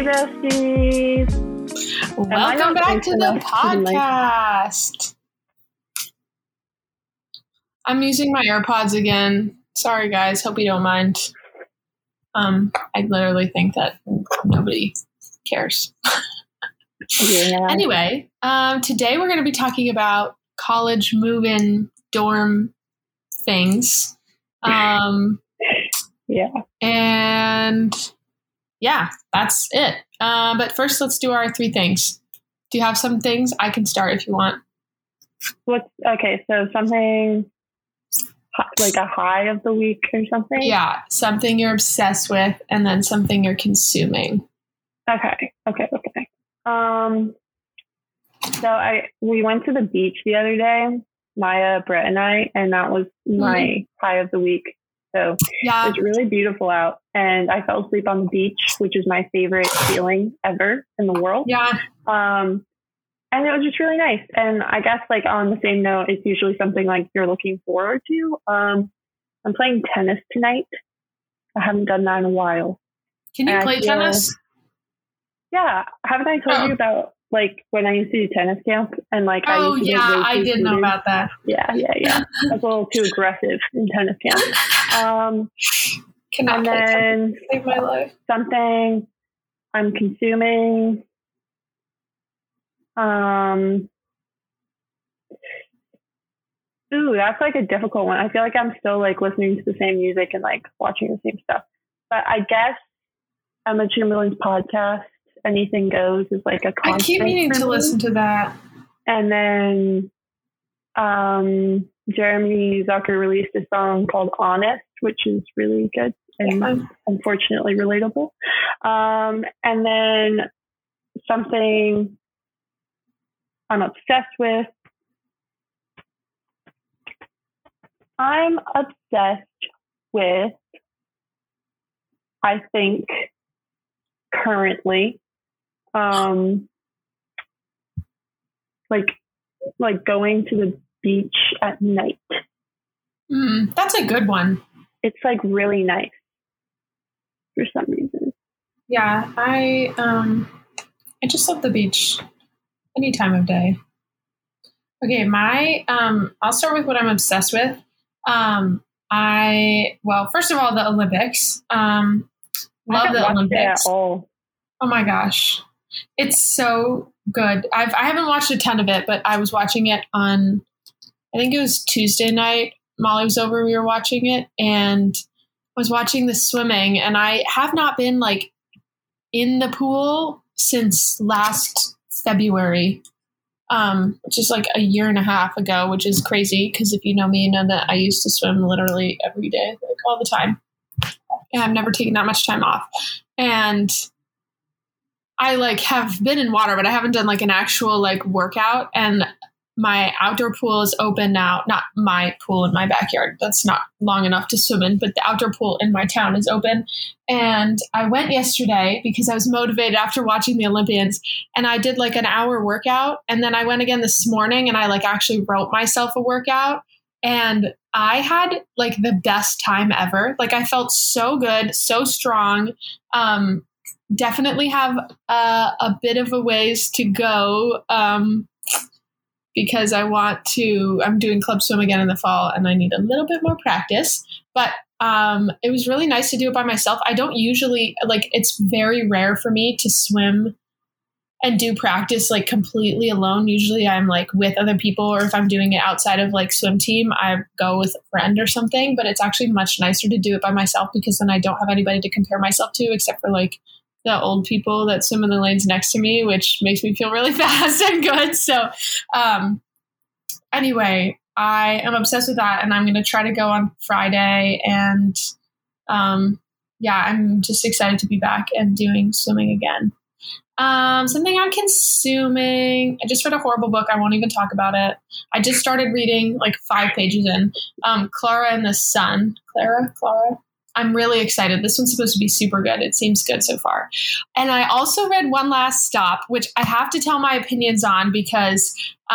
besties. Welcome back to the podcast. I'm using my AirPods again. Sorry, guys. Hope you don't mind. I literally think that nobody cares. Yeah. Anyway, today we're going to be talking about college move-in dorm things. Yeah. And yeah, that's it. But first, let's do our 3 things. Do you have some things? I can start if you want. So something like a high of the week or something? Yeah, something you're obsessed with and then something you're consuming. Okay. So we went to the beach the other day, Maya, Brett, and I, and that was my high of the week. So Yeah. it was really beautiful out, and I fell asleep on the beach, which is my favorite feeling ever in the world. Yeah. And it was just really nice. And I guess like on the same note, it's usually something like you're looking forward to. I'm playing tennis tonight. I haven't done that in a while. Can you play tennis? Yeah. Haven't I told you about like when I used to do tennis camp and like I used to get way I too did know heated? about that. Yeah. I was a little too aggressive in tennis camp. Cannot and play then tennis to save my life. something I'm consuming. Ooh, that's like a difficult one. I feel like I'm still like listening to the same music and like watching the same stuff. But I guess Emma Chamberlain's podcast, Anything Goes, is like a constant. I keep meaning to listen to that. And then Jeremy Zucker released a song called Honest, which is really good and unfortunately relatable. And then something I'm obsessed with. I'm obsessed with, I think, currently, like going to the beach at night. That's a good one. It's like really nice for some reason. Yeah, I just love the beach any time of day. Okay, I'll start with what I'm obsessed with. First of all, the Olympics. Love the Olympics. Oh my gosh. It's so good. I haven't watched a ton of it, but I was watching it on, I think it was Tuesday night. Molly was over, we were watching it, and I was watching the swimming, and I have not been like in the pool since last February. Which is like a year and a half ago, which is crazy because if you know me, you know that I used to swim literally every day, like all the time. And I've never taken that much time off. And I like have been in water, but I haven't done like an actual like workout. And my outdoor pool is open now. Not my pool in my backyard. That's not long enough to swim in, but the outdoor pool in my town is open. And I went yesterday because I was motivated after watching the Olympians, and I did like an hour workout. And then I went again this morning and I like actually wrote myself a workout, and I had like the best time ever. Like I felt so good, so strong. Definitely have a bit of a ways to go. Because I'm doing club swim again in the fall and I need a little bit more practice, but it was really nice to do it by myself. I don't usually it's very rare for me to swim and do practice like completely alone. Usually I'm like with other people, or if I'm doing it outside of like swim team, I go with a friend or something, but it's actually much nicer to do it by myself because then I don't have anybody to compare myself to except for like the old people that swim in the lanes next to me, which makes me feel really fast and good. So anyway, I am obsessed with that, and I'm going to try to go on Friday. And I'm just excited to be back and doing swimming again. Something I'm consuming. I just read a horrible book. I won't even talk about it. I just started reading like 5 pages in. Clara and the Sun. Clara. I'm really excited. This one's supposed to be super good. It seems good so far. And I also read One Last Stop, which I have to tell my opinions on because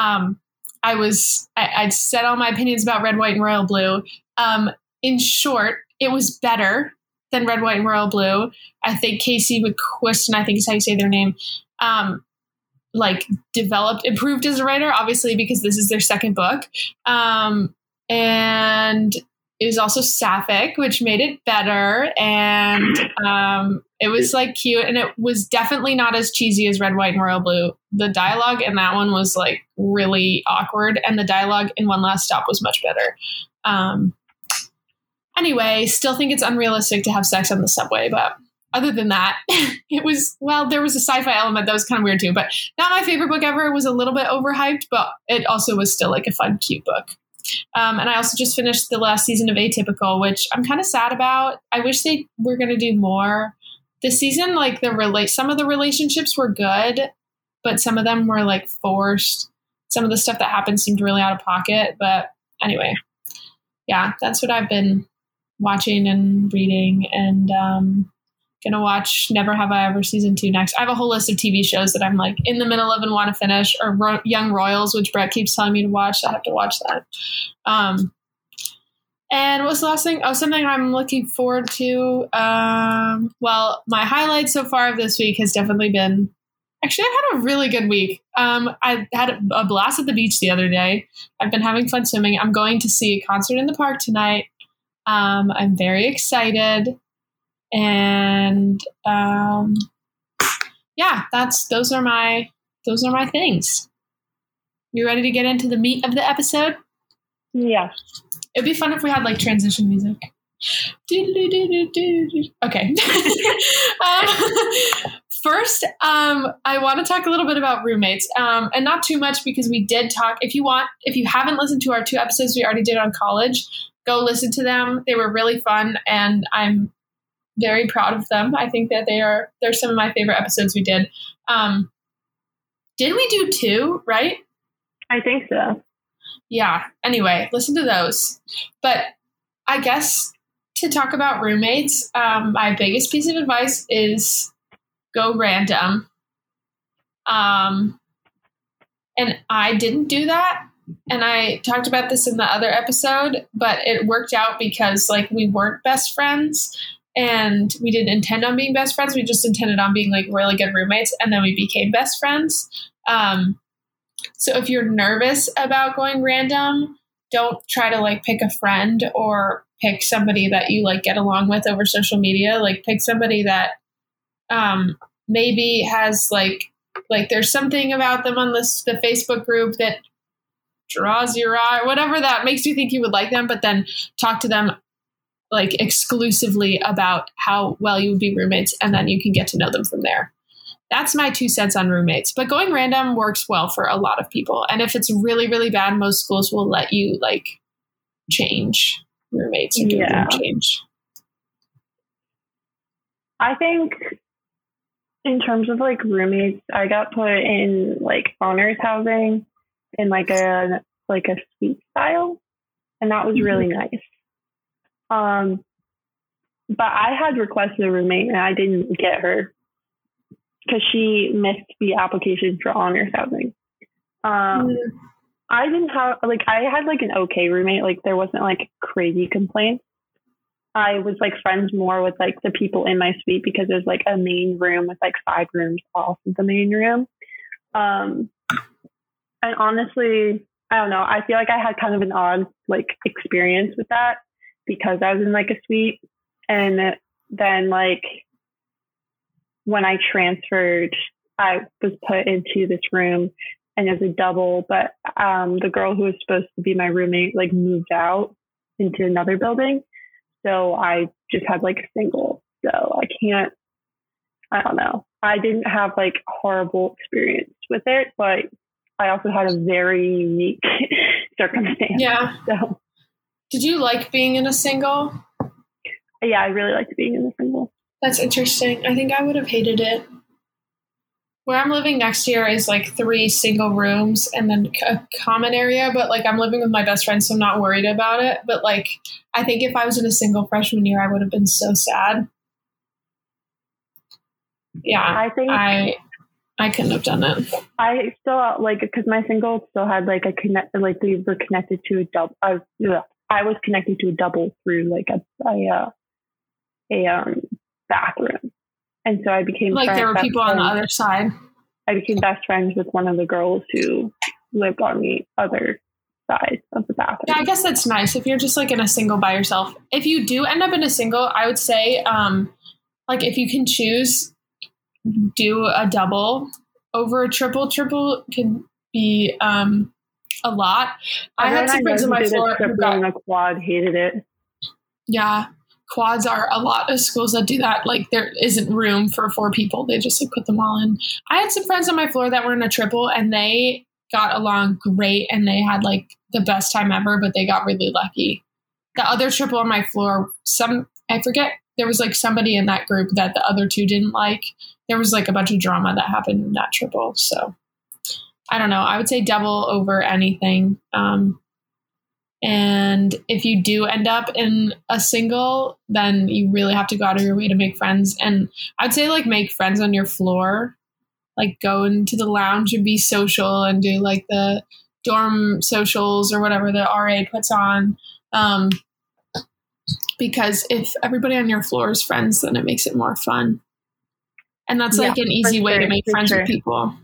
I said all my opinions about Red, White, and Royal Blue. In short, it was better than Red, White, and Royal Blue. I think Casey McQuiston, I think is how you say their name, like improved as a writer, obviously, because this is their second book. And it was also sapphic, which made it better. And it was like cute. And it was definitely not as cheesy as Red, White, and Royal Blue. The dialogue in that one was like really awkward. And the dialogue in One Last Stop was much better. Anyway, still think it's unrealistic to have sex on the subway. But other than that, it was, well, there was a sci-fi element that was kind of weird too. But not my favorite book ever. It was a little bit overhyped, but it also was still like a fun, cute book. And I also just finished the last season of Atypical, which I'm kind of sad about. I wish they were going to do more this season. Like some of the relationships were good, but some of them were like forced. Some of the stuff that happened seemed really out of pocket. But anyway, yeah, that's what I've been watching and reading, and gonna watch Never Have I Ever season 2 next. I have a whole list of TV shows that I'm like in the middle of and want to finish, or Young Royals, which Brett keeps telling me to watch. So I have to watch that. And what's the last thing? Oh, something I'm looking forward to. Well, my highlight so far of this week has definitely been, actually, I've had a really good week. I had a blast at the beach the other day. I've been having fun swimming. I'm going to see a concert in the park tonight. I'm very excited. And yeah, those are my things. You ready to get into the meat of the episode? Yeah. It'd be fun if we had like transition music. Okay. First, I want to talk a little bit about roommates, and not too much because we did talk. If you haven't listened to our 2 episodes we already did on college, go listen to them. They were really fun, and I'm very proud of them. I think that they're some of my favorite episodes we did. Did we do 2, right? I think so. Yeah. Anyway, listen to those. But I guess to talk about roommates, my biggest piece of advice is go random. And I didn't do that. And I talked about this in the other episode, but it worked out because like we weren't best friends. And we didn't intend on being best friends. We just intended on being like really good roommates. And then we became best friends. So if you're nervous about going random, don't try to like pick a friend or pick somebody that you like get along with over social media. Like pick somebody that maybe has like there's something about them on the Facebook group that draws your eye, whatever that makes you think you would like them, but then talk to them like exclusively about how well you would be roommates, and then you can get to know them from there. That's my 2 cents on roommates. But going random works well for a lot of people. And if it's really, really bad, most schools will let you like change roommates or do room change. I think in terms of like roommates, I got put in like honors housing in like a suite style, and that was really nice. But I had requested a roommate and I didn't get her because she missed the application for honors housing. I didn't have I had like an okay roommate. Like there wasn't like crazy complaints. I was like friends more with like the people in my suite because there's like a main room with like 5 rooms off of the main room. And honestly, I don't know. I feel like I had kind of an odd like experience with that because I was in like a suite, and then like when I transferred, I was put into this room and it was a double, but the girl who was supposed to be my roommate like moved out into another building. So I just had like a single. So I don't know. I didn't have like horrible experience with it, but I also had a very unique circumstance. Yeah. So did you like being in a single? Yeah, I really liked being in a single. That's interesting. I think I would have hated it. Where I'm living next year is like 3 single rooms and then a common area, but like I'm living with my best friend, so I'm not worried about it. But like, I think if I was in a single freshman year, I would have been so sad. Yeah, I think I couldn't have done it. I still like, because my single still had like we were connected to a double. I was connected to a double through like a a bathroom. And so I became like there were people on the other side. I became best friends with one of the girls who lived on the other side of the bathroom. Yeah, I guess that's nice if you're just like in a single by yourself. If you do end up in a single, I would say like if you can choose, do a double over a triple. Triple can be a lot. I had some friends on my floor who got a quad, hated it. Yeah, quads are a lot of schools that do that. Like there isn't room for 4 people. They just like put them all in. I had some friends on my floor that were in a triple and they got along great and they had like the best time ever, but they got really lucky. The other triple on my floor, I forget, there was like somebody in that group that the other 2 didn't like. There was like a bunch of drama that happened in that triple. So I don't know. I would say double over anything. And if you do end up in a single, then you really have to go out of your way to make friends. And I'd say like make friends on your floor, like go into the lounge and be social and do like the dorm socials or whatever the RA puts on. Because if everybody on your floor is friends, then it makes it more fun. And that's like an easy way to make friends with people.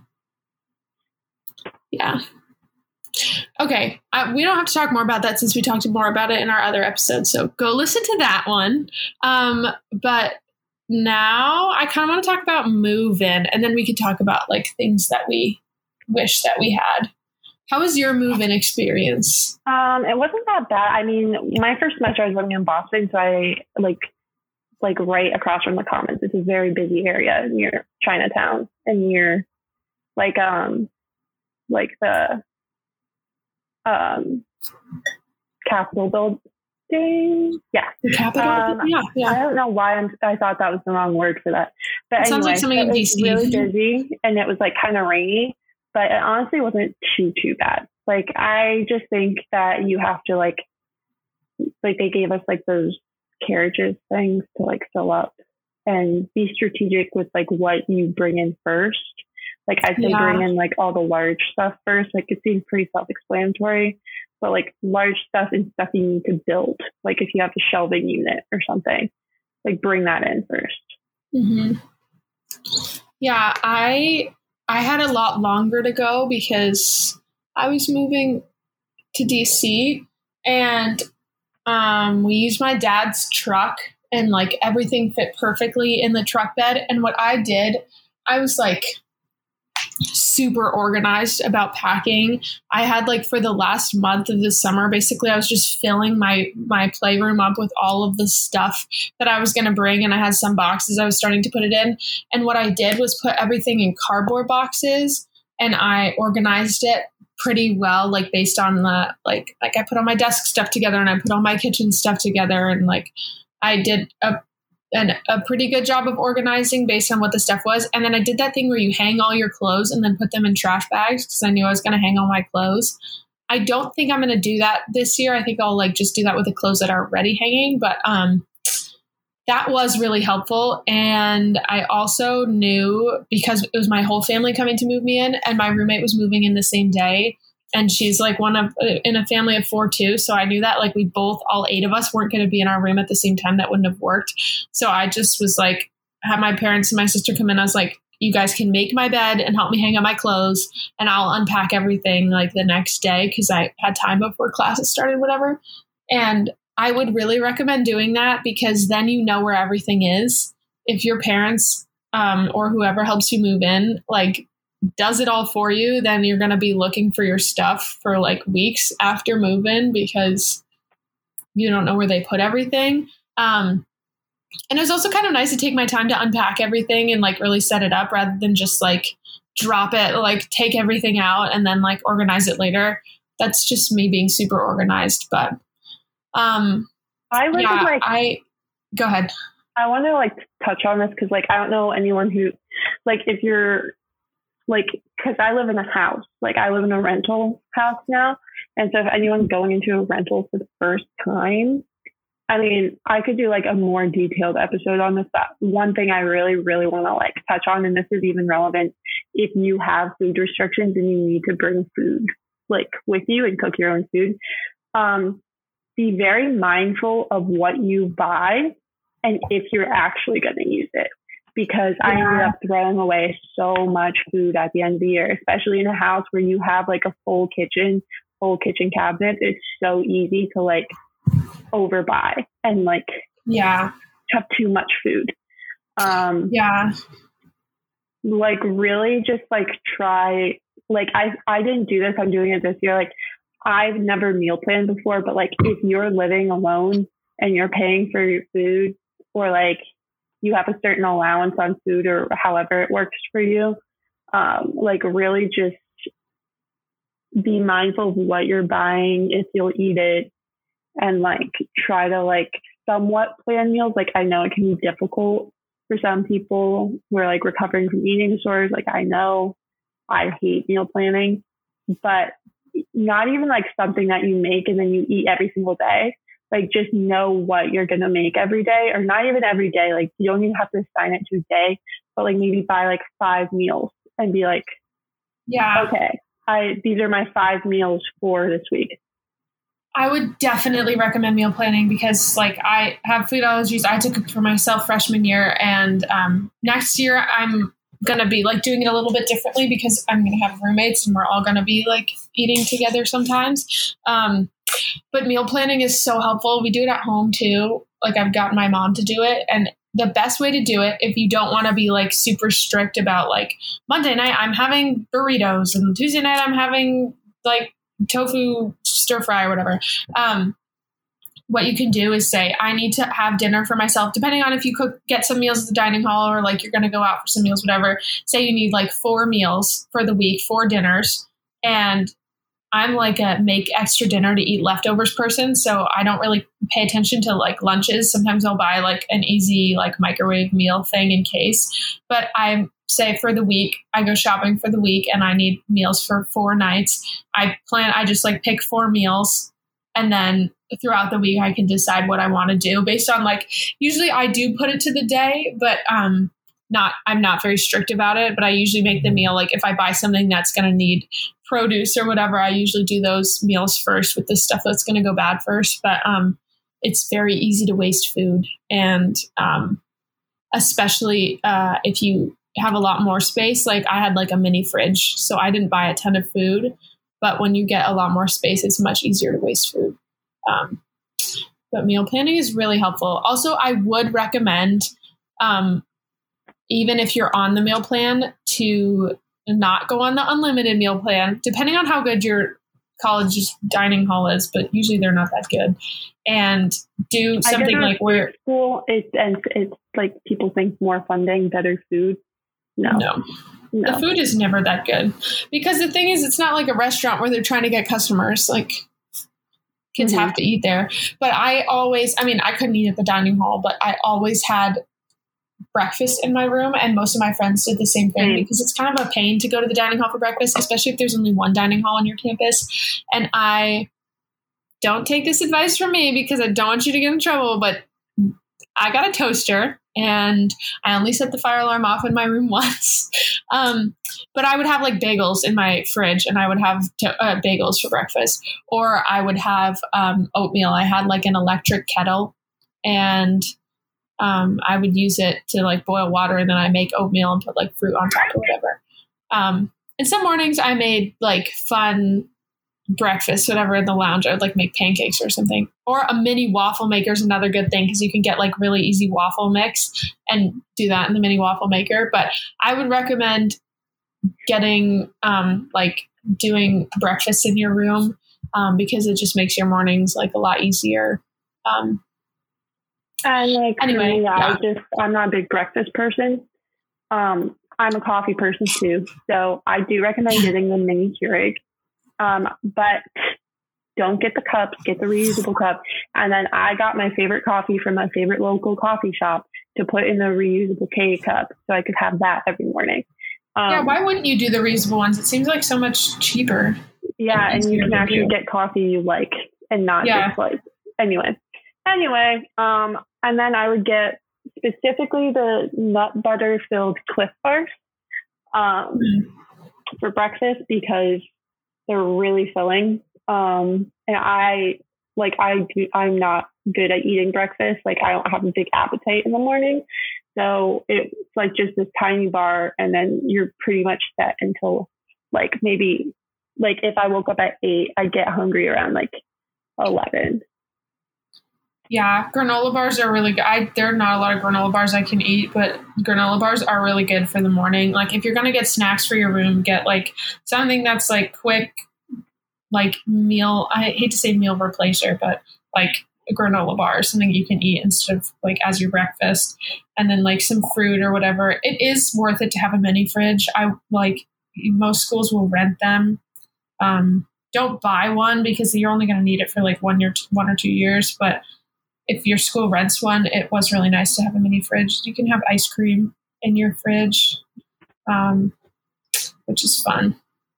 Yeah. Okay. We don't have to talk more about that since we talked more about it in our other episodes. So go listen to that one. But now I kind of want to talk about move-in, and then we could talk about like things that we wish that we had. How was your move-in experience? It wasn't that bad. I mean, my first semester I was living in Boston, so I like right across from the Commons. It's a very busy area near Chinatown and near like the Capitol building. Yeah. The Capitol? Yeah. I don't know why I thought that was the wrong word for that. But it sounds like something in DC. It was really busy and it was like kind of rainy, but it honestly wasn't too bad. Like, I just think that you have to like they gave us like those carriages things to like fill up and be strategic with like what you bring in first. Like I'd say bring in like all the large stuff first. Like it seems pretty self-explanatory, but like large stuff and stuff you need to build. Like if you have a shelving unit or something, like bring that in first. Mm-hmm. Yeah, I had a lot longer to go because I was moving to DC and we used my dad's truck and like everything fit perfectly in the truck bed. And what I did, I was like super organized about packing. I had like for the last month of the summer, basically I was just filling my playroom up with all of the stuff that I was going to bring. And I had some boxes I was starting to put it in. And what I did was put everything in cardboard boxes and I organized it pretty well, like based on the, like I put all my desk stuff together and I put all my kitchen stuff together. And like, I did a pretty good job of organizing based on what the stuff was. And then I did that thing where you hang all your clothes and then put them in trash bags because I knew I was going to hang all my clothes. I don't think I'm going to do that this year. I think I'll like just do that with the clothes that are already hanging. But that was really helpful. And I also knew because it was my whole family coming to move me in and my roommate was moving in the same day. And she's like in a family of 4 too. So I knew that like we both, all 8 of us weren't going to be in our room at the same time. That wouldn't have worked. So I just was like, had my parents and my sister come in. I was like, you guys can make my bed and help me hang up my clothes and I'll unpack everything like the next day. Cause I had time before classes started, whatever. And I would really recommend doing that because then you know where everything is. If your parents or whoever helps you move in, like does it all for you, then you're going to be looking for your stuff for like weeks after move-in because you don't know where they put everything. And it was also kind of nice to take my time to unpack everything and like really set it up rather than just like drop it, like take everything out and then like organize it later. That's just me being super organized. But go ahead. I want to like touch on this because like I don't know anyone who like if you're like, because I live in a house, like I live in a rental house now. And so if anyone's going into a rental for the first time, I mean, I could do like a more detailed episode on this. But one thing I really, really want to like touch on, and this is even relevant if you have food restrictions and you need to bring food like with you and cook your own food, be very mindful of what you buy and if you're actually going to use it. Because I ended up throwing away so much food at the end of the year, especially in a house where you have like a full kitchen cabinet. It's so easy to like overbuy and like have too much food. Like really just like try, like I didn't do this. I'm doing it this year. Like I've never meal planned before, but like if you're living alone and you're paying for your food, or like you have a certain allowance on food or however it works for you, like really just be mindful of what you're buying, if you'll eat it, and like try to like somewhat plan meals. Like I know it can be difficult for some people who are like recovering from eating disorders. Like I know I hate meal planning, but not even like something that you make and then you eat every single day. Like just know what you're going to make every day, or not even every day. Like you don't even have to assign it to a day, but like maybe buy like 5 meals and be like, okay, these are my 5 meals for this week. I would definitely recommend meal planning because like I have food allergies. I took it for myself freshman year, and next year I'm going to be like doing it a little bit differently because I'm going to have roommates and we're all going to be like eating together sometimes. But meal planning is so helpful. We do it at home too. Like I've gotten my mom to do it. And the best way to do it, if you don't want to be like super strict about like Monday night, I'm having burritos, and Tuesday night, I'm having like tofu stir fry or whatever. What you can do is say, I need to have dinner for myself, depending on if you get some meals at the dining hall or like you're going to go out for some meals, whatever. Say you need like 4 meals for the week, 4 dinners. And I'm like a make extra dinner to eat leftovers person. So I don't really pay attention to like lunches. Sometimes I'll buy like an easy like microwave meal thing in case. But I say for the week, I go shopping for the week and I need meals for 4 nights. I just like pick 4 meals, and then throughout the week I can decide what I want to do based on like, usually I do put it to the day, but I'm not very strict about it, but I usually make the meal. Like if I buy something that's going to need produce or whatever, I usually do those meals first with the stuff that's going to go bad first. But it's very easy to waste food. And especially if you have a lot more space, like I had like a mini fridge, so I didn't buy a ton of food. But when you get a lot more space, it's much easier to waste food. But meal planning is really helpful. Also, I would recommend, even if you're on the meal plan, to not go on the unlimited meal plan, depending on how good your college's dining hall is, but usually they're not that good. And do something like where school it's like people think more funding, better food. No. The food is never that good, because the thing is, it's not like a restaurant where they're trying to get customers. Like kids have to eat there. But I couldn't eat at the dining hall, but I always had breakfast in my room, and most of my friends did the same thing because it's kind of a pain to go to the dining hall for breakfast, especially if there's only one dining hall on your campus. And I don't take this advice from me because I don't want you to get in trouble, but I got a toaster and I only set the fire alarm off in my room once. But I would have like bagels in my fridge, and I would have bagels for breakfast, or I would have oatmeal. I had like an electric kettle, and I would use it to like boil water, and then I make oatmeal and put like fruit on top or whatever. And some mornings I made like fun breakfast, whatever, in the lounge. I would like make pancakes or something, or a mini waffle maker is another good thing, because you can get like really easy waffle mix and do that in the mini waffle maker. But I would recommend getting like doing breakfast in your room, because it just makes your mornings like a lot easier. And like anyway, I'm not a big breakfast person. I'm a coffee person too, so I do recommend getting the mini Keurig. But don't get the cups, get the reusable cup. And then I got my favorite coffee from my favorite local coffee shop to put in the reusable K cup, so I could have that every morning. Why wouldn't you do the reusable ones? It seems like so much cheaper. Yeah, and you can actually get coffee you like, and not just like, anyway. And then I would get specifically the nut butter filled Cliff Bars for breakfast, because they're really filling. And I'm not good at eating breakfast. Like I don't have a big appetite in the morning. So it's like just this tiny bar, and then you're pretty much set until like maybe like if I woke up at 8, I get hungry around like 11. Yeah, granola bars are really good. There are not a lot of granola bars I can eat, but granola bars are really good for the morning. Like if you're going to get snacks for your room, get like something that's like quick, like meal. I hate to say meal replacer, but like a granola bar, something you can eat instead of like as your breakfast, and then like some fruit or whatever. It is worth it to have a mini fridge. I like most schools will rent them. Don't buy one because you're only going to need it for like 1 or 2 years, but if your school rents one, it was really nice to have a mini fridge. You can have ice cream in your fridge, which is fun.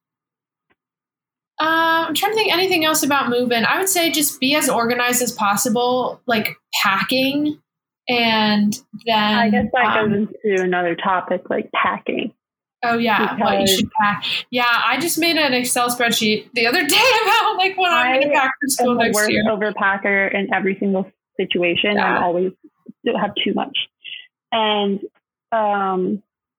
I'm trying to think anything else about moving. I would say just be as organized as possible, like packing. And then I guess that goes into another topic, like packing. Oh yeah, what you should pack. Yeah, I just made an Excel spreadsheet the other day about like what I'm going to pack for school next year. I'm the worst overpacker in every single situation. Yeah. I always have too much. And I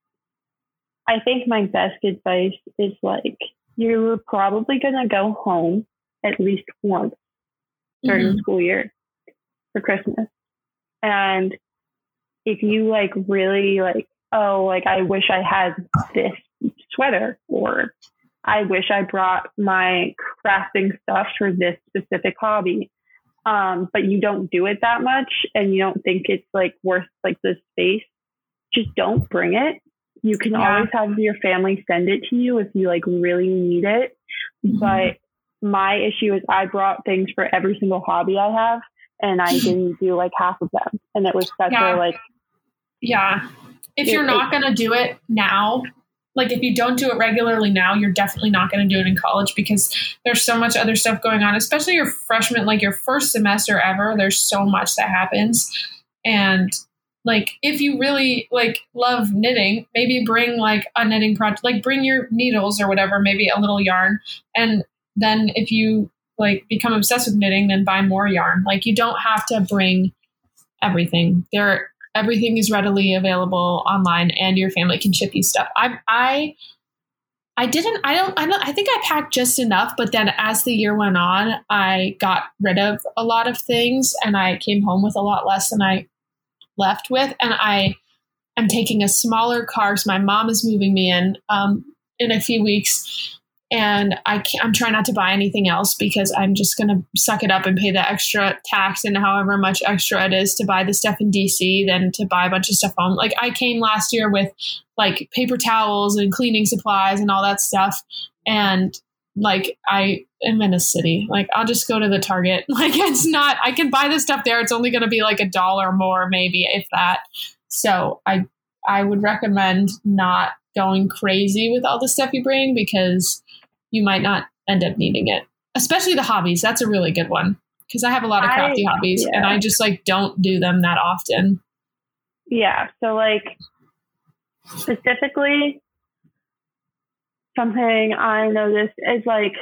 think my best advice is like, you're probably going to go home at least once during the school year for Christmas. And if you like really like, oh, like I wish I had this sweater, or I wish I brought my crafting stuff for this specific hobby. But you don't do it that much and you don't think it's like worth like the space, just don't bring it. You can always have your family send it to you if you like really need it. But my issue is I brought things for every single hobby I have, and I didn't do like half of them. And it was such a like, if you're not going to do it now, like if you don't do it regularly now, you're definitely not going to do it in college because there's so much other stuff going on, especially your freshman, like your first semester ever. There's so much that happens. And like, if you really like love knitting, maybe bring like a knitting project, like bring your needles or whatever, maybe a little yarn. And then if you like become obsessed with knitting, then buy more yarn. Like you don't have to bring everything there. Everything is readily available online, and your family can ship you stuff. I think I packed just enough, but then as the year went on, I got rid of a lot of things and I came home with a lot less than I left with. And I'm taking a smaller car because my mom is moving me in a few weeks. And I'm trying not to buy anything else because I'm just going to suck it up and pay the extra tax and however much extra it is to buy the stuff in DC than to buy a bunch of stuff home. Like I came last year with like paper towels and cleaning supplies and all that stuff. And like I am in a city, like I'll just go to the Target. Like it's not, I can buy the stuff there. It's only going to be like $1 more, maybe if that. So I would recommend not going crazy with all the stuff you bring because you might not end up needing it, especially the hobbies. That's a really good one because I have a lot of crafty hobbies and I just like don't do them that often. Yeah. So like specifically something I noticed is like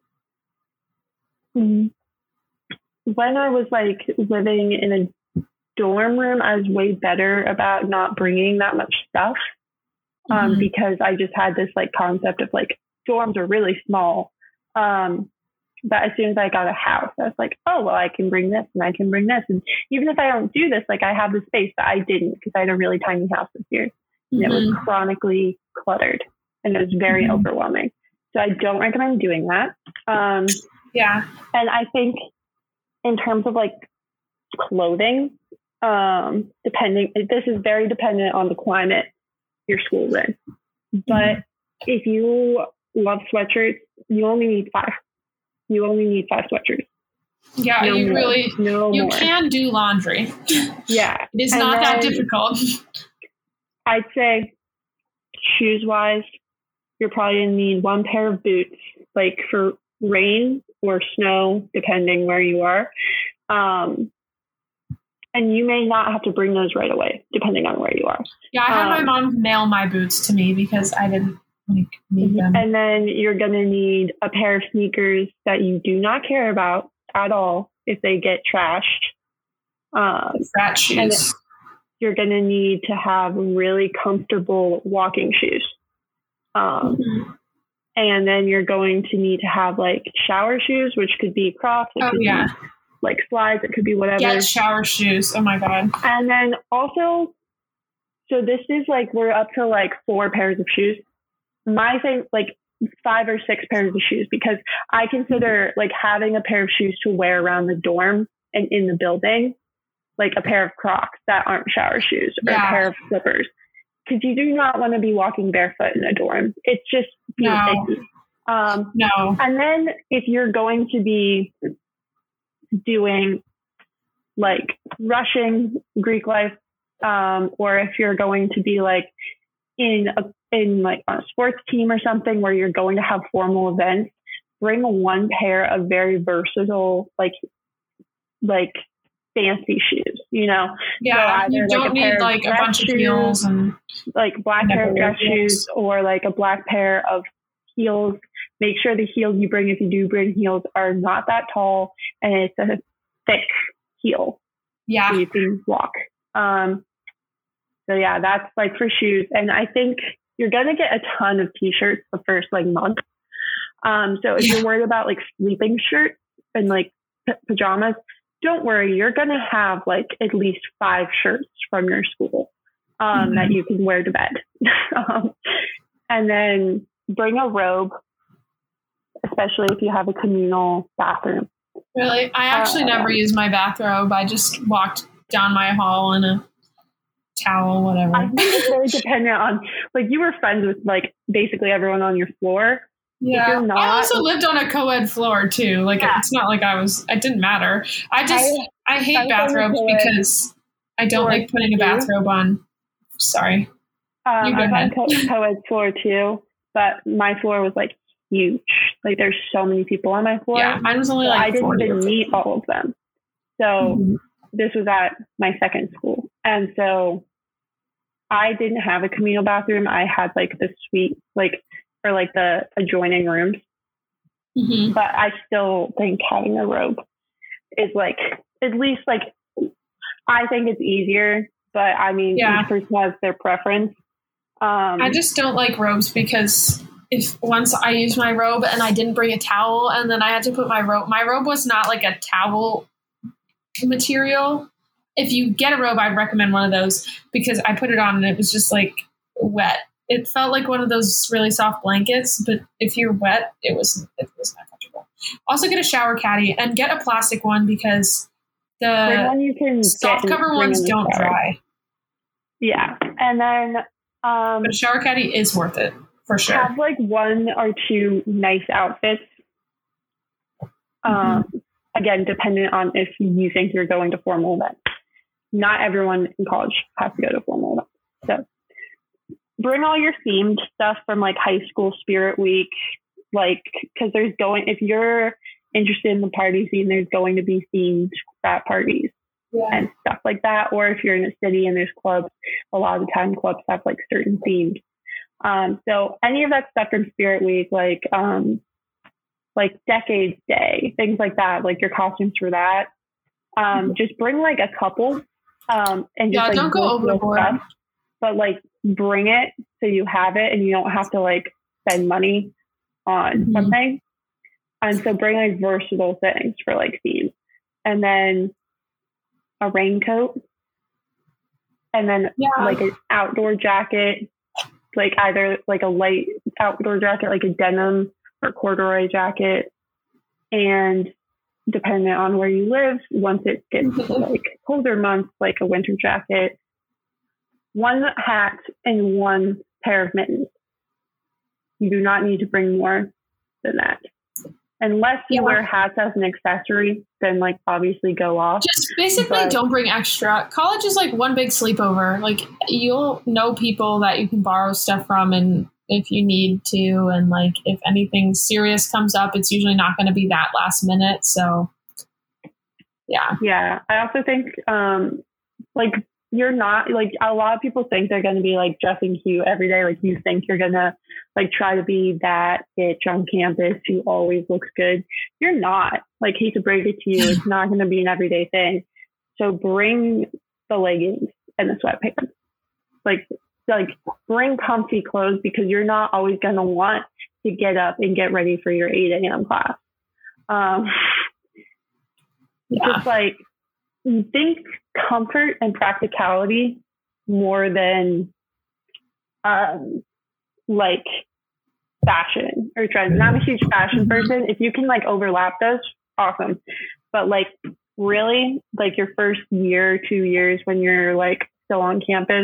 when I was like living in a dorm room, I was way better about not bringing that much stuff because I just had this like concept of like, dorms are really small. But as soon as I got a house, I was like, oh, well, I can bring this and I can bring this. And even if I don't do this, like I have the space, but I didn't because I had a really tiny house this year. And it was chronically cluttered and it was very overwhelming. So I don't recommend doing that. Yeah. And I think in terms of like clothing, this is very dependent on the climate your school's in. But if you love sweatshirts, you only need 5. You only need 5 sweatshirts. Yeah, you can do laundry. Yeah. It is not that difficult. I'd say shoes wise, you're probably going to need 1 pair of boots, like for rain or snow, depending where you are. And you may not have to bring those right away, depending on where you are. Yeah, I had my mom mail my boots to me because I didn't need them. And then you're going to need a pair of sneakers that you do not care about at all if they get trashed. Frat shoes. You're going to need to have really comfortable walking shoes. And then you're going to need to have like shower shoes, which could be Crocs. It could be like slides. It could be whatever. Get shower shoes. Oh my God. And then also, so this is like, we're up to like 4 pairs of shoes. My thing, like 5 or 6 pairs of shoes, because I consider like having a pair of shoes to wear around the dorm and in the building, like a pair of Crocs that aren't shower shoes or a pair of slippers. Because you do not want to be walking barefoot in a dorm. It's just safety. No. And then if you're going to be doing like rushing Greek life, or if you're going to be like in like on a sports team or something where you're going to have formal events, bring 1 pair of very versatile, like fancy shoes, you know? Yeah, so you don't need like a bunch of heels and like black pair of dress shoes or like a black pair of heels. Make sure the heels you bring, if you do bring heels, are not that tall and it's a thick heel. Yeah. So you can walk. So yeah, that's like for shoes. And I think you're going to get a ton of t-shirts the first like month. So if you're worried about like sleeping shirts and like pajamas, don't worry. You're going to have like at least 5 shirts from your school that you can wear to bed. And then bring a robe, especially if you have a communal bathroom. Really? I actually never used my bathrobe. I just walked down my hall in a towel, whatever. I think it's really dependent on, like, you were friends with like basically everyone on your floor. Yeah, I also lived on a co-ed floor too. Like it's not like it didn't matter. I hate bathrobes because I don't like putting a bathrobe on. Sorry. I was on co-ed floor too, but my floor was like huge. Like there's so many people on my floor. Yeah, mine was only like I didn't even meet all of them. So this was at my second school. And so I didn't have a communal bathroom. I had like the suite, like, or like the adjoining rooms. But I still think having a robe is like, at least like, I think it's easier, but I mean, each person has their preference. I just don't like robes because if once I used my robe and I didn't bring a towel and then I had to put my robe was not like a towel material. If you get a robe, I'd recommend one of those because I put it on and it was just like wet. It felt like one of those really soft blankets, but if you're wet, it was not comfortable. Also get a shower caddy and get a plastic one because the soft cover ones don't dry. Yeah. And then but a shower caddy is worth it for sure. Have like 1 or 2 nice outfits. Again, dependent on if you think you're going to formal events. Not everyone in college has to go to formal events. So bring all your themed stuff from like high school spirit week, like, because if you're interested in the party scene, there's going to be themed frat parties and stuff like that. Or if you're in a city and there's clubs, a lot of the time clubs have like certain themes. So any of that stuff from spirit week, like Decades Day, things like that, like your costumes for that. Just bring like a couple, and just like, don't go overboard. Stuff, but like bring it so you have it and you don't have to like spend money on something. And so bring like versatile things for like themes, and then a raincoat, and then like an outdoor jacket, like either like a light outdoor jacket, like a denim or corduroy jacket. And depending on where you live, once it gets like colder months, like a winter jacket, 1 hat and 1 pair of mittens. You do not need to bring more than that. Unless you wear hats as an accessory, then like obviously go off. Just basically don't bring extra. College is like one big sleepover. Like you'll know people that you can borrow stuff from and if you need to, and like if anything serious comes up, it's usually not going to be that last minute. So yeah. I also think like you're not, like, a lot of people think they're going to be like dressing cute every day. Like you think you're going to like try to be that bitch on campus who always looks good. You're not. Like, hate to break it to you, it's not going to be an everyday thing. So bring the leggings and the sweatpants. Like bring comfy clothes, because you're not always going to want to get up and get ready for your 8 a.m. class. Just like, you think comfort and practicality more than like fashion or trends. And I'm a huge fashion person. If you can like overlap those, awesome. But like really, like your first year, 2 years when you're like still on campus,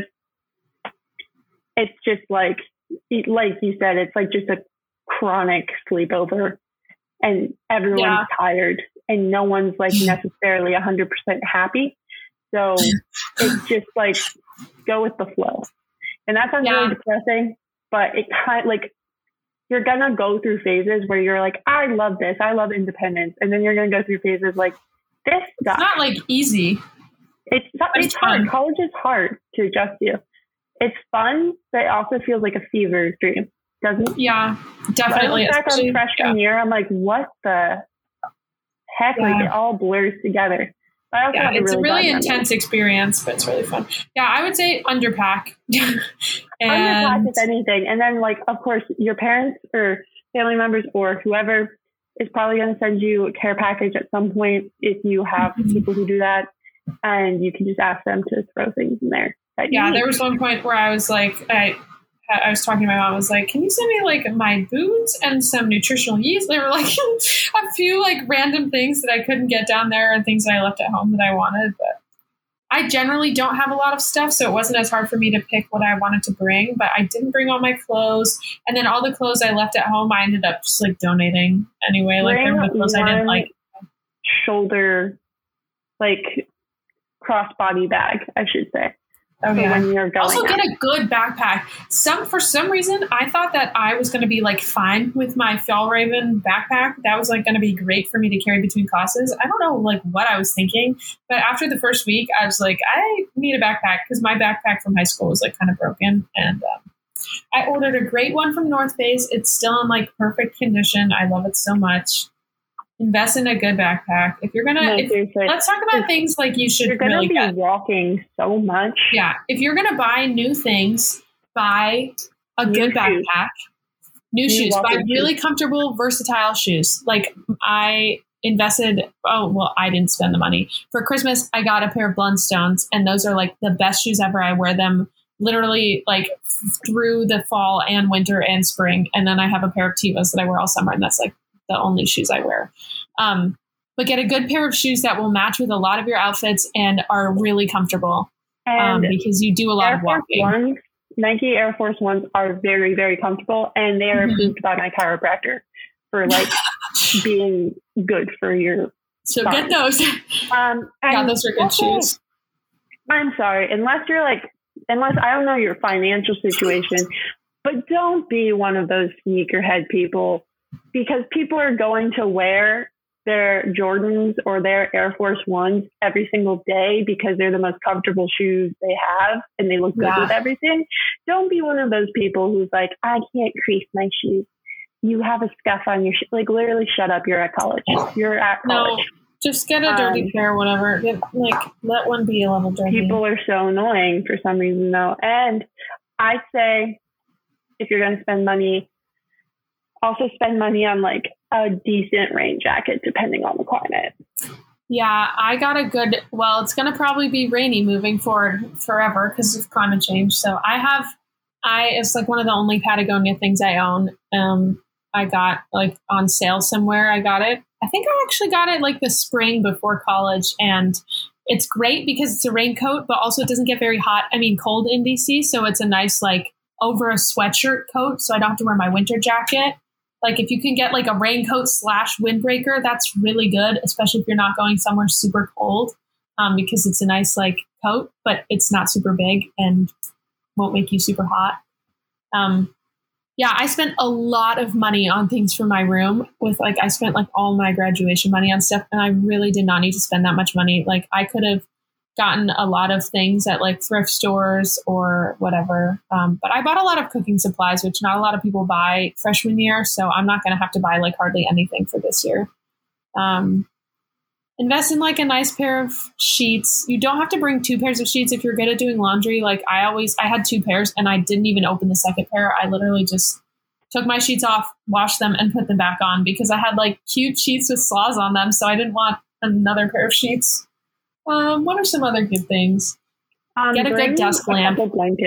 it's just like you said, it's like just a chronic sleepover, and everyone's tired, and no one's like necessarily 100% happy. So it's just like go with the flow. And that sounds really depressing, but it kind of like, you're going to go through phases where you're like, I love this. I love independence. And then you're going to go through phases like this stuff. It's not like easy. It's hard. College is hard to adjust to. It's fun, but it also feels like a fever dream, doesn't it? Yeah, definitely. When I look back on freshman year, I'm like, what the heck? Like it all blurs together. It's a really intense experience, but it's really fun. Yeah, I would say underpack. Underpack, if anything. And then, like, of course, your parents or family members or whoever is probably going to send you a care package at some point if you have people who do that. And you can just ask them to throw things in there. There was one point where I was like, I was talking to my mom. I was like, can you send me like my boots and some nutritional yeast? They were like a few like random things that I couldn't get down there and things that I left at home that I wanted. But I generally don't have a lot of stuff, so it wasn't as hard for me to pick what I wanted to bring. But I didn't bring all my clothes, and then all the clothes I left at home, I ended up just like donating anyway. Like the clothes I didn't like. Shoulder, like crossbody bag, I should say. Oh, so yeah. When you're going also, get out. a good backpack. For some reason, I thought that I was going to be like fine with my Fjallraven backpack. That was like going to be great for me to carry between classes. I don't know like what I was thinking, but after the first week, I was like, I need a backpack because my backpack from high school was like kind of broken, and I ordered a great one from North Face. It's still in like perfect condition. I love it so much. Invest in a good backpack. If you're gonna, let's talk about things like you should. You're gonna really be walking so much. Yeah, if you're gonna buy new things, buy a good backpack. New shoes. Buy really comfortable, versatile shoes. Like I invested. Oh well, I didn't spend the money for Christmas. I got a pair of Blundstones, and those are like the best shoes ever. I wear them literally like through the fall and winter and spring, and then I have a pair of Tevas that I wear all summer, and that's like the only shoes I wear. But get a good pair of shoes that will match with a lot of your outfits and are really comfortable because you do a lot of walking. Nike Air Force Ones are very, very comfortable, and they are approved by my chiropractor for like being good for your spine. Get those. Those are good shoes. I'm sorry, unless I don't know your financial situation, but don't be one of those sneakerhead people. Because people are going to wear their Jordans or their Air Force Ones every single day because they're the most comfortable shoes they have and they look good with everything. Don't be one of those people who's like, I can't crease my shoes. You have a scuff on your shoe. Like, literally, shut up. You're at college. You're at college. No, just get a dirty pair or whatever. Let one be a little dirty. People are so annoying for some reason, though. And I'd say if you're going to spend money, also spend money on like a decent rain jacket, depending on the climate. Yeah, I got a good, it's going to probably be rainy moving forward forever because of climate change. So it's like one of the only Patagonia things I own. I got like on sale somewhere. I got it. I think I actually got it like the spring before college, and it's great because it's a raincoat, but also it doesn't get very cold in DC. So it's a nice, like over a sweatshirt coat. So I don't have to wear my winter jacket. Like if you can get like a raincoat / windbreaker, that's really good, especially if you're not going somewhere super cold, because it's a nice like coat, but it's not super big and won't make you super hot. I spent a lot of money on things for my room I spent like all my graduation money on stuff, and I really did not need to spend that much money. Like I could have gotten a lot of things at like thrift stores or whatever. But I bought a lot of cooking supplies, which not a lot of people buy freshman year. So I'm not going to have to buy like hardly anything for this year. And invest in like a nice pair of sheets. You don't have to bring 2 pairs of sheets if you're good at doing laundry. Like I had 2 pairs and I didn't even open the second pair. I literally just took my sheets off, washed them, and put them back on because I had like cute sheets with slaws on them. So I didn't want another pair of sheets. What are some other good things? Get a good desk lamp.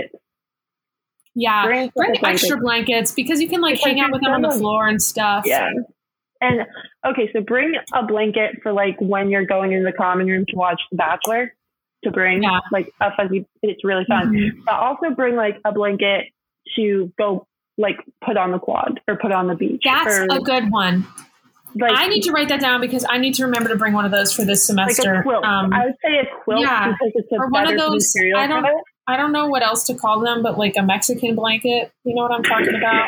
Yeah, bring extra blankets because you can like hang out with them on the floor and stuff. Yeah. And okay, so bring a blanket for like when you're going in the common room to watch The Bachelor. To bring like a fuzzy, it's really fun. Mm-hmm. But also bring like a blanket to go like put on the quad or put on the beach. That's a good one. Like, I need to write that down because I need to remember to bring one of those for this semester. Like a quilt. I would say a quilt because it's a or better one of those, material. I don't know what else to call them, but like a Mexican blanket. You know what I'm talking about?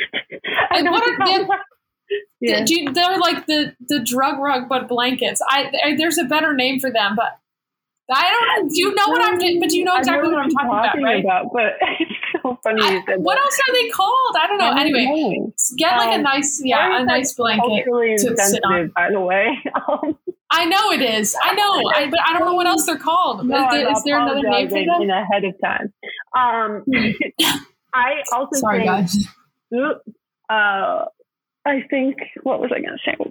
They're like the drug rug, but blankets. There's a better name for them, but I don't know. Do you know what I'm doing? But do you know exactly what I'm talking about, right? But it's so funny you said what else are they called? I don't know. Anyway, get like a nice blanket to sit on. By the way. I know it is. I know. But I don't know what else they're called. No, is there another name for them? Ahead of time. I also sorry, think, guys. I think, what was I going to say?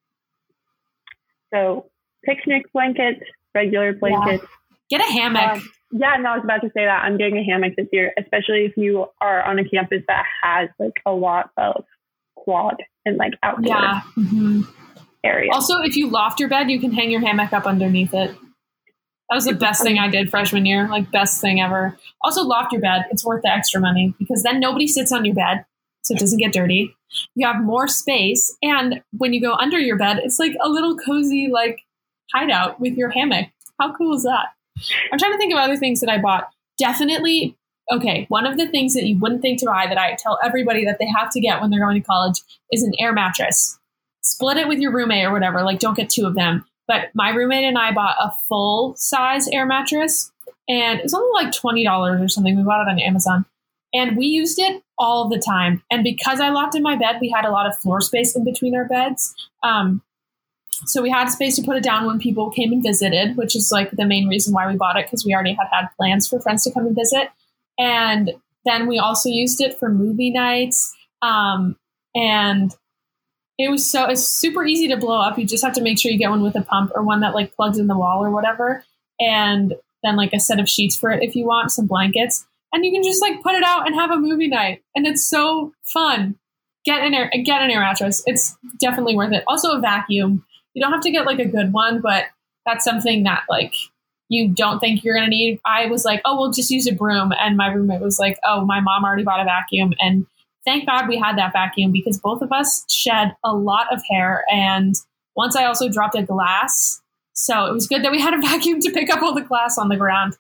So, picnic blankets, regular blankets. Yeah. Get a hammock. I was about to say that. I'm getting a hammock this year, especially if you are on a campus that has like a lot of quad and like outdoor area. Also, if you loft your bed, you can hang your hammock up underneath it. That was the best thing I did freshman year. Like, best thing ever. Also, loft your bed. It's worth the extra money because then nobody sits on your bed, so it doesn't get dirty. You have more space. And when you go under your bed, it's like a little cozy, like, hideout with your hammock. How cool is that? I'm trying to think of other things that I bought. Definitely, okay, one of the things that you wouldn't think to buy that I tell everybody that they have to get when they're going to college is an air mattress. Split it with your roommate or whatever. Like, don't get 2 of them. But my roommate and I bought a full-size air mattress, and it was only like $20 or something. We bought it on Amazon. And we used it all the time. And because I locked in my bed, we had a lot of floor space in between our beds. So we had space to put it down when people came and visited, which is like the main reason why we bought it, because we already had plans for friends to come and visit. And then we also used it for movie nights. And it's super easy to blow up. You just have to make sure you get one with a pump or one that like plugs in the wall or whatever. And then like a set of sheets for it if you want, some blankets. And you can just like put it out and have a movie night. And it's so fun. Get an air mattress. It's definitely worth it. Also a vacuum. You don't have to get like a good one, but that's something that like you don't think you're going to need. I was like, oh, we'll just use a broom. And my roommate was like, oh, my mom already bought a vacuum. And thank God we had that vacuum because both of us shed a lot of hair. And once I also dropped a glass. So it was good that we had a vacuum to pick up all the glass on the ground.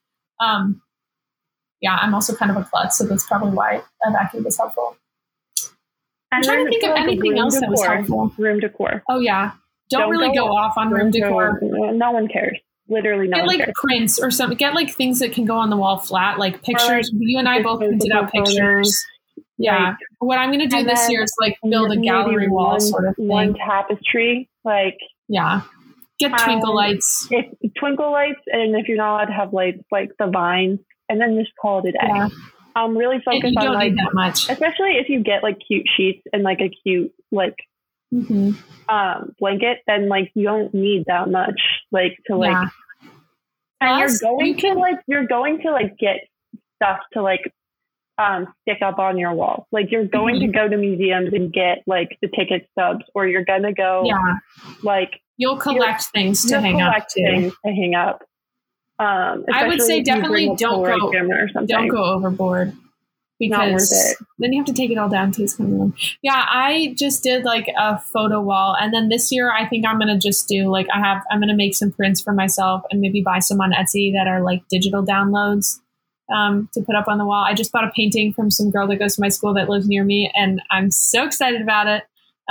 I'm also kind of a klutz, so that's probably why a vacuum was helpful. I'm trying to think of anything else that was helpful. Room decor. Oh, yeah. Don't really go off on room decor. No one cares. Literally no one cares. Get like prints or something. Get like things that can go on the wall flat, like pictures. You and I both printed out pictures. Yeah. Like, what I'm going to do this year is like build a gallery wall sort of thing. One tapestry. Like. Yeah. Get twinkle lights. Twinkle lights. And if you're not allowed to have lights, like the vines. And then just call it a day. Yeah. Really focus on like that much. Especially if you get like cute sheets and like a cute like blanket, then like you don't need that much like to like. Yeah. And plus, you're going to get stuff to like stick up on your wall. Like you're going to go to museums and get like the ticket stubs, or you're gonna go like you'll collect things to hang up. I would say definitely don't go overboard because then you have to take it all down to its coming. Yeah, I just did like a photo wall, and then this year I think I'm gonna just do like I'm gonna make some prints for myself and maybe buy some on Etsy that are like digital downloads to put up on the wall. I just bought a painting from some girl that goes to my school that lives near me, and I'm so excited about it.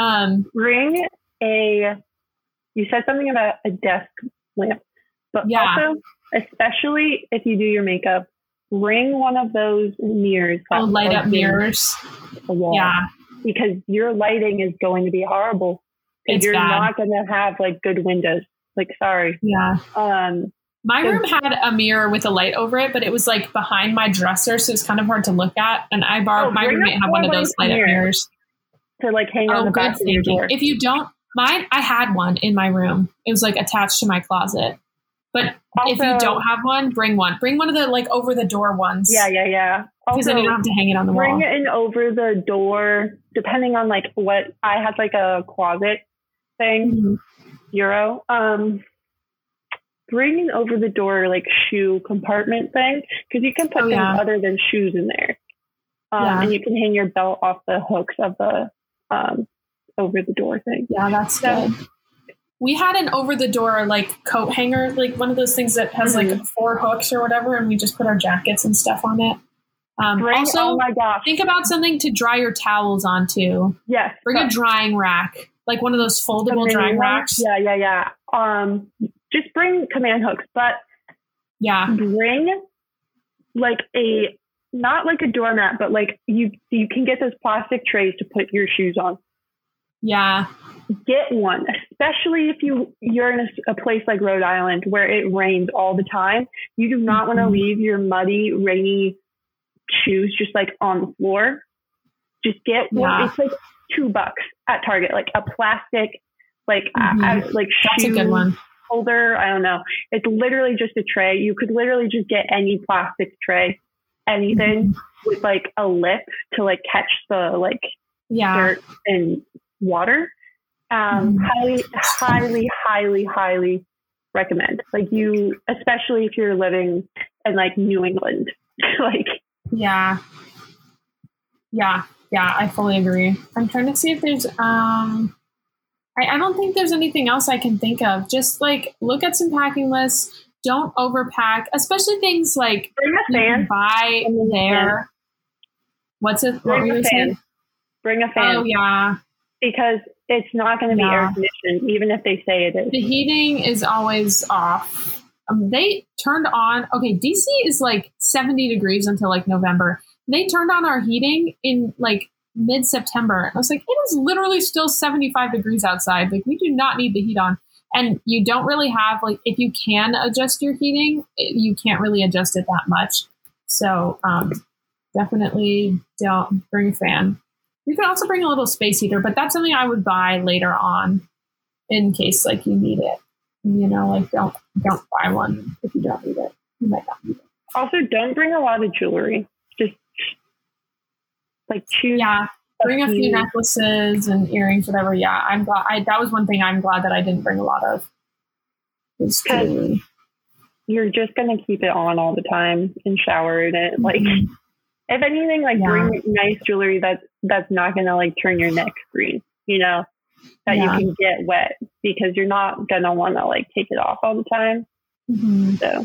You said something about a desk lamp, but also. Especially if you do your makeup, bring one of those mirrors. Light up mirrors. Yeah. Because your lighting is going to be horrible. You're not going to have like good windows. Like, sorry. Yeah. My room had a mirror with a light over it, but it was like behind my dresser, so it's kind of hard to look at. And I borrowed my roommate had one of those light up mirrors to like hang on the back of your door. If you don't, I had one in my room. It was like attached to my closet. But also, if you don't have one, bring one. Bring one of the like over the door ones. Yeah. Because then you don't have to hang it on the wall. Bring it in over the door, depending on like what I had, like a closet thing, bureau. Bring an over the door like shoe compartment thing, because you can put things other than shoes in there. And you can hang your belt off the hooks of the over the door thing. Yeah, that's good. We had an over the door like coat hanger, like one of those things that has like 4 hooks or whatever, and we just put our jackets and stuff on it. Also, oh my gosh, think about something to dry your towels onto. Yes. Bring a drying rack, like one of those foldable drying racks. Yeah. Just bring command hooks, but bring like not like a doormat, but like you can get those plastic trays to put your shoes on. Yeah. Get one, especially if you're in a place like Rhode Island where it rains all the time. You do not want to leave your muddy, rainy shoes just like on the floor. Just get one. It's like $2 at Target, like a plastic, like like that's a good one. Holder. I don't know. It's literally just a tray. You could literally just get any plastic tray, anything with like a lip to like catch the like dirt and water. Highly recommend. Like especially if you're living in like New England. Like I fully agree. I'm trying to see if there's I don't think there's anything else I can think of. Just like look at some packing lists. Don't overpack, especially things like bring a fan. Buy there. What's it? What were you saying? Bring a fan. Oh yeah. Because it's not going to be air conditioned, even if they say it is. The heating is always off. They turned on, DC is like 70 degrees until like November. They turned on our heating in like mid-September. And I was like, it is literally still 75 degrees outside. Like we do not need the heat on. And you don't really have, like, if you can adjust your heating, you can't really adjust it that much. So definitely don't bring a fan. You can also bring a little space heater, but that's something I would buy later on in case like you need it. Like don't buy one if you don't need it. You might not need it. Also, don't bring a lot of jewelry. Just like choose. Yeah, bring a few necklaces and earrings, whatever. Yeah, I'm glad. That was one thing I'm glad that I didn't bring a lot of. You're just gonna keep it on all the time and shower in it, like. If anything, like bring nice jewelry that's not going to like turn your neck green, that you can get wet, because you're not going to want to like take it off all the time. So,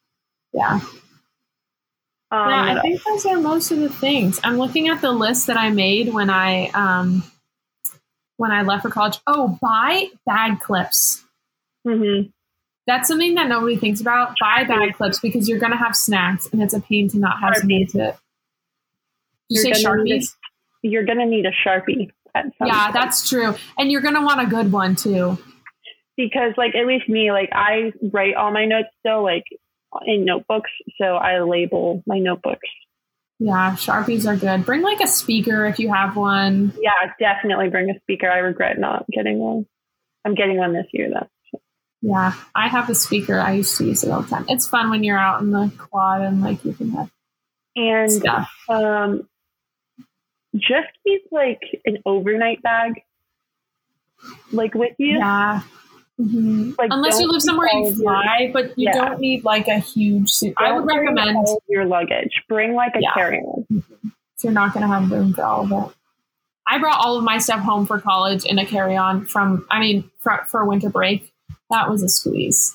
I think those are most of the things. I'm looking at the list that I made when I left for college. Oh, buy bag clips. That's something that nobody thinks about. Buy bag clips, because you're going to have snacks and it's a pain to not have something to. You say Sharpies? You're going to need a Sharpie at some point. That's true. And you're going to want a good one too. Because like, at least me, like I write all my notes still like in notebooks. So I label my notebooks. Yeah. Sharpies are good. Bring like a speaker if you have one. Yeah, definitely bring a speaker. I regret not getting one. I'm getting one this year though. Yeah. I have a speaker. I used to use it all the time. It's fun when you're out in the quad and like you can have stuff. Just keep like an overnight bag, like with you. Yeah. Like, unless you live somewhere you fly, but you don't need like a huge suit. I would recommend all of your luggage. Bring like a carry-on. So you're not going to have room for all of it. I brought all of my stuff home for college in a carry-on for winter break. That was a squeeze.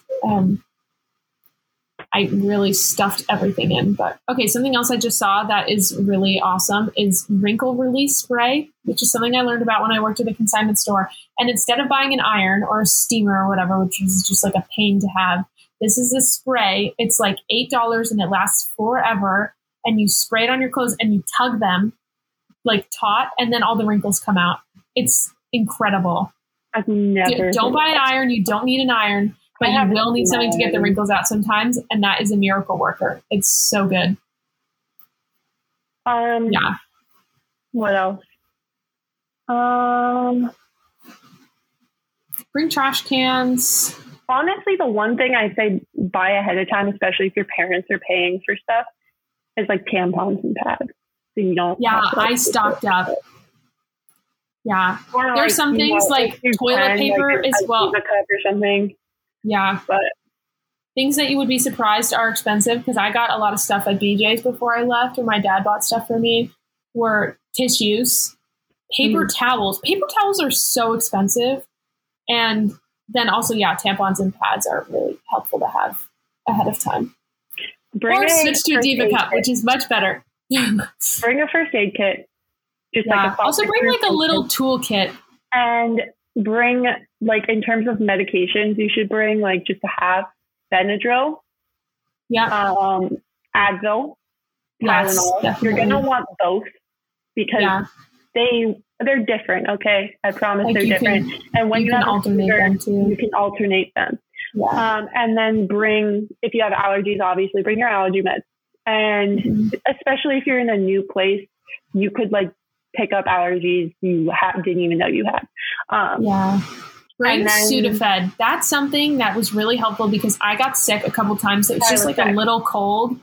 I really stuffed everything in. But okay, something else I just saw that is really awesome is wrinkle release spray, which is something I learned about when I worked at a consignment store. And instead of buying an iron or a steamer or whatever, which is just like a pain to have, this is a spray. It's like $8 and it lasts forever. And you spray it on your clothes and you tug them like taut, and then all the wrinkles come out. It's incredible. I've never. Don't buy an iron. You don't need an iron. but you will need something to get the wrinkles out sometimes, and that is a miracle worker. It's so good. Yeah. What else? Bring trash cans. Honestly, the one thing I say buy ahead of time, especially if your parents are paying for stuff, is like tampons and pads. So you don't. Yeah, I stocked up. Yeah, or there's some things like toilet paper as well. Cup or something. Yeah, but things that you would be surprised are expensive, because I got a lot of stuff at BJ's before I left, or my dad bought stuff for me. Were tissues, paper towels. Paper towels are so expensive, and then also, tampons and pads are really helpful to have ahead of time. Or switch to a Diva Cup, which is much better. Bring a first aid kit. Just like also bring like a little toolkit. And bring, like, in terms of medications, you should bring, like, just to have Benadryl. Yeah. Advil. Yes, Tylenol. definitely. You're going to want both because they're different, okay? I promise they're different. And when you can alternate them too. You can alternate them. Yeah. And then bring, if you have allergies, obviously, bring your allergy meds. And especially if you're in a new place, you could, like, pick up allergies you didn't even know you had. Bring Sudafed. That's something that was really helpful because I got sick a couple times. It was just like a little cold.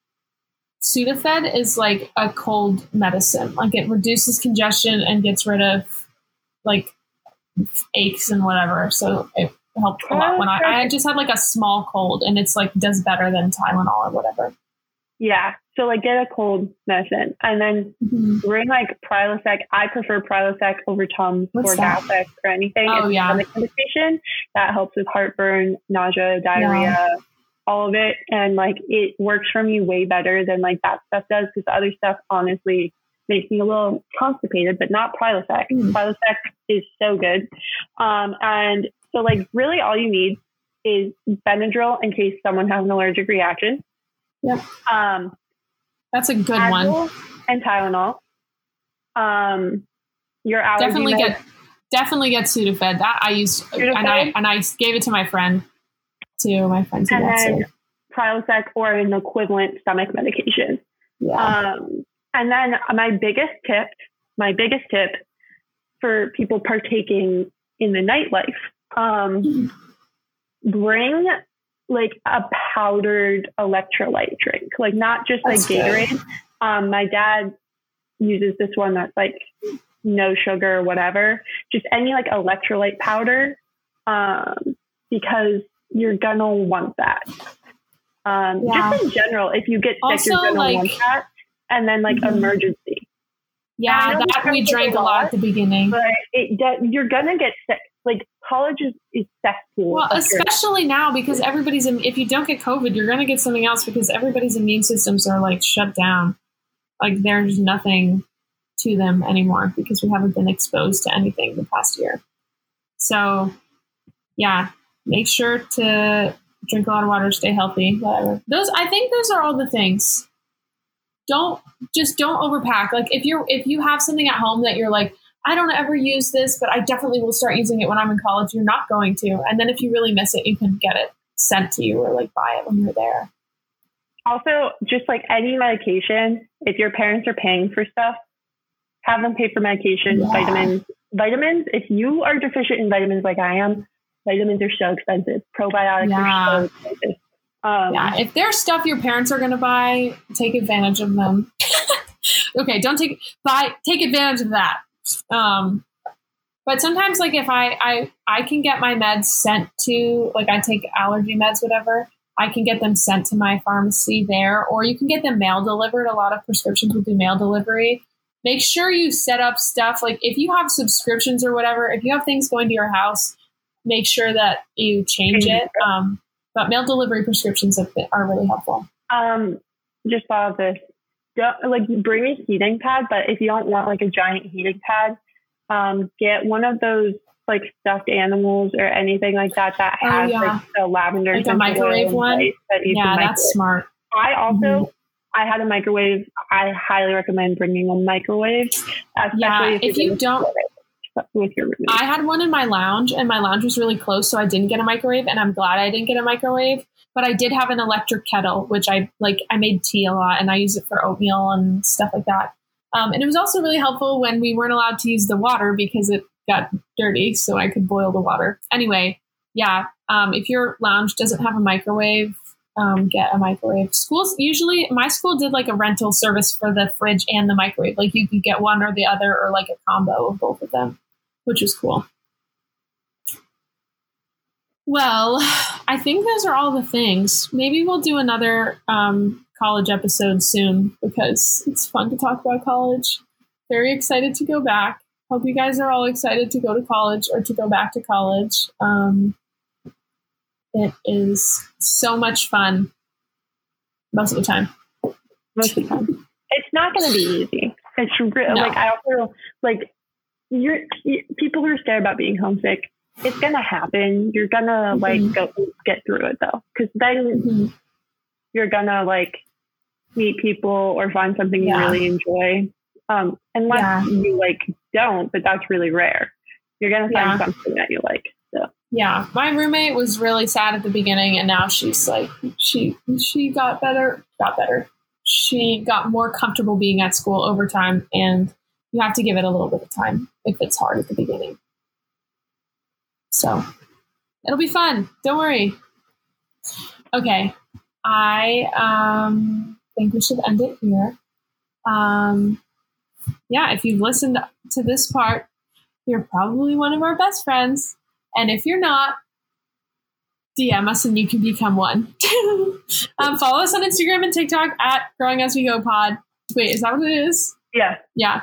Sudafed is like a cold medicine. Like, it reduces congestion and gets rid of like aches and whatever. So it helped a lot when I just had like a small cold, and it's like does better than Tylenol or whatever. Yeah. So like get a cold medicine and then bring like Prilosec. I prefer Prilosec over Tums or Gas-X or anything. Oh, yeah. Stomach medication that helps with heartburn, nausea, diarrhea, all of it. And like it works for me way better than like that stuff does, because the other stuff honestly makes me a little constipated, but not Prilosec. Prilosec is so good. And so like really all you need is Benadryl in case someone has an allergic reaction. Yep. That's a good one. And Tylenol. Your allergy definitely get Sudafed. That I used, and I gave it to my friend too. My friend too. And then Prilosec or an equivalent stomach medication. Yeah. And then my biggest tip for people partaking in the nightlife, bring like a powdered electrolyte drink, like not just like Gatorade. My dad uses this one that's like no sugar or whatever, just any like electrolyte powder, because you're gonna want that. Just in general, if you get sick, also, you're gonna want that. And then like emergency. Yeah, that we drank a lot at the beginning. But you're gonna get sick. Like college is cesspool. Well, especially now because if you don't get COVID, you're gonna get something else because everybody's immune systems are like shut down. Like there's nothing to them anymore because we haven't been exposed to anything the past year. So yeah, make sure to drink a lot of water, stay healthy, whatever. I think those are all the things. Don't overpack. Like if you have something at home that you're like, I don't ever use this, but I definitely will start using it when I'm in college, you're not going to. And then if you really miss it, you can get it sent to you or like buy it when you're there. Also, just like any medication, if your parents are paying for stuff, have them pay for medication, vitamins. Vitamins, if you are deficient in vitamins like I am, vitamins are so expensive. Probiotics are so expensive. If there's stuff your parents are going to buy, take advantage of them. Okay, take advantage of that. But sometimes like if I can get my meds sent to, like I take allergy meds, whatever, I can get them sent to my pharmacy there, or you can get them mail delivered. A lot of prescriptions will do mail delivery. Make sure you set up stuff. Like if you have subscriptions or whatever, if you have things going to your house, make sure that you change it. But mail delivery prescriptions are really helpful. Just thought of this. Bring a heating pad, but if you don't want like a giant heating pad, get one of those like stuffed animals or anything like that has like the lavender, like a microwave one. That's smart. I also I had a microwave. I highly recommend bringing a microwave, especially if you don't. with your roommate? I had one in my lounge, and my lounge was really close, so I didn't get a microwave, and I'm glad I didn't get a microwave. But I did have an electric kettle, which I made tea a lot, and I use it for oatmeal and stuff like that. And it was also really helpful when we weren't allowed to use the water because it got dirty, so I could boil the water. Anyway, yeah, if your lounge doesn't have a microwave, get a microwave. Schools usually, my school did like a rental service for the fridge and the microwave. Like you could get one or the other, or like a combo of both of them, which was cool. Well, I think those are all the things. Maybe we'll do another college episode soon because it's fun to talk about college. Very excited to go back. Hope you guys are all excited to go to college or to go back to college. It is so much fun most of the time. Most of the time. It's not going to be easy. It's like, I also like people who are scared about being homesick. It's going to happen. You're going to like go get through it though. Cause then you're going to like meet people or find something you really enjoy. Unless you like don't, but that's really rare. You're going to find something that you like. So. Yeah. My roommate was really sad at the beginning, and now she's like, she got better. She got more comfortable being at school over time, and you have to give it a little bit of time if it's hard at the beginning. So it'll be fun. Don't worry. Okay. I think we should end it here. Yeah, if you've listened to this part, you're probably one of our best friends. And if you're not, DM us and you can become one. Follow us on Instagram and TikTok at Growing As We Go Pod. Wait, is that what it is? Yeah. Yeah.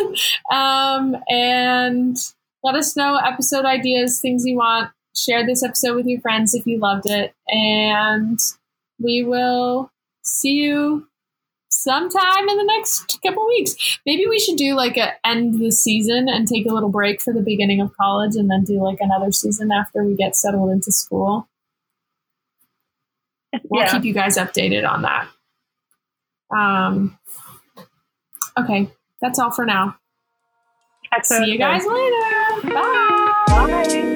And let us know episode ideas, things you want. Share this episode with your friends if you loved it. And we will see you sometime in the next couple weeks. Maybe we should do like a end the season and take a little break for the beginning of college and then do like another season after we get settled into school. We'll keep you guys updated on that. Okay, that's all for now. See you guys later. Bye. Bye.